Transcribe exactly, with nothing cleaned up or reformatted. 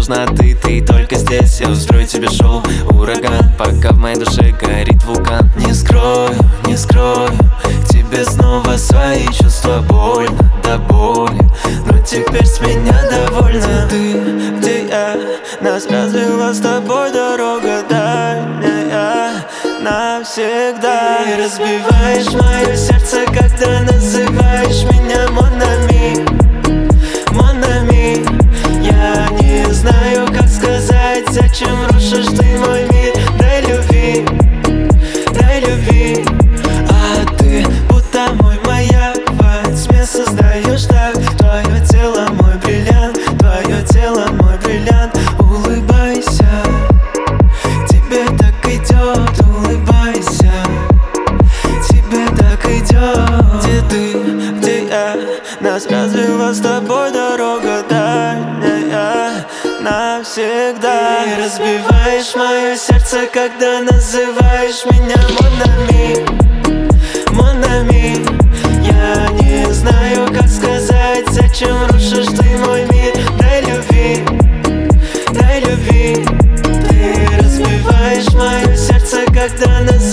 нужна ты, ты только здесь. Я устрою тебе шоу, ураган, пока в моей душе горит вулкан. Не скрою, не скрою, тебе снова свои чувства больно, до боли, но теперь с меня довольна. Ты, где я, нас развела с тобой дорога дальняя навсегда. Ты разбиваешь мое сердце, когда называешь меня mon ami, mon ami. Я не знаю, как сказать, зачем рушишь ты мой мир. Дай любви, дай любви. А ты будто мой маяк, во тьме создаешь так. Твое тело мой бриллиант, твое тело мой бриллиант. Улыбайся, тебе так идет, улыбайся, тебе так идет. Где ты, где я, нас развела с тобой дорога дальняя навсегда. Ты разбиваешь мое сердце, когда называешь меня mon ami, mon ami. Я не знаю, как сказать, зачем рушишь ты мой мир. Дай любви, дай любви. Ты разбиваешь мое сердце, когда называешь